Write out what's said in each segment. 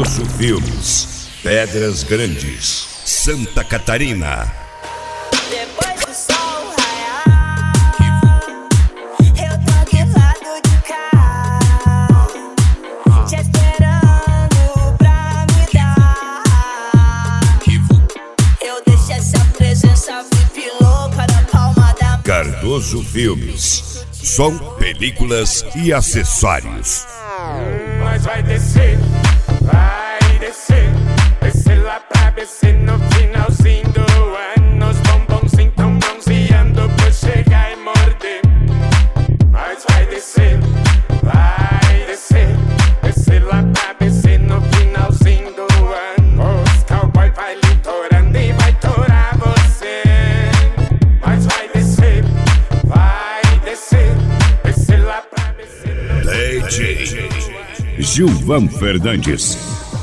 Cardoso Filmes, Pedras Grandes, Santa Catarina. Depois do sol raiar, eu tô aqui lado de cá, te esperando pra me dar. Eu deixo essa presença VIP louca na palma da mão. Cardoso Filmes, som, películas e acessórios. Mas vai descer lá pra descer no finalzinho do ano. Os bombonzinhos tão bronzeando pra chegar e morder. Mas vai descer lá pra descer no finalzinho do ano. Os cowboy vai litorando e vai torar você. Mas vai descer lá pra descer no DJ Gilvan Fernandes.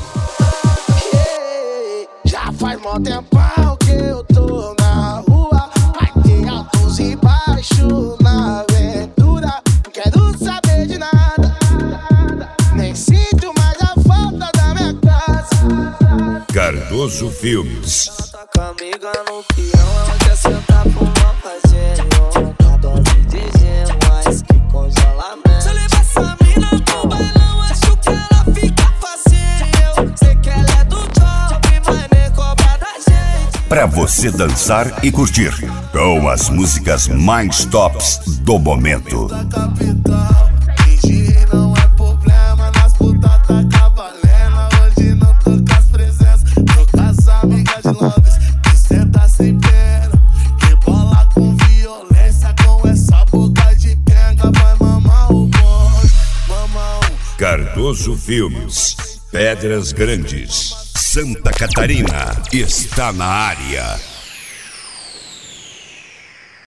Já faz mó tempão que eu tô na rua. Vai ter altos e baixos na aventura. Não quero saber de nada, nem sinto mais a falta da minha casa. Cardoso Filmes. Tá com a amiga no peão, ela quer sentar pro uma fazenha. Tá dose de gelo, mas que congelamento. Se eu levar essa mina pro bailão, acho que ela fica facinho. Eu sei que ela é do job, mas nem cobra da gente. Pra você dançar e curtir com as músicas mais tops do momento. Capital, fingir não é problema. Nas putas tá cavalena. Hoje não tô com as presenças, tô com as amigas de Londres. Que senta sem pena, que bola com violência. Com essa boca de penga vai mamar o bonde, mamão. Cardoso Filmes, Pedras Grandes, Santa Catarina, está na área.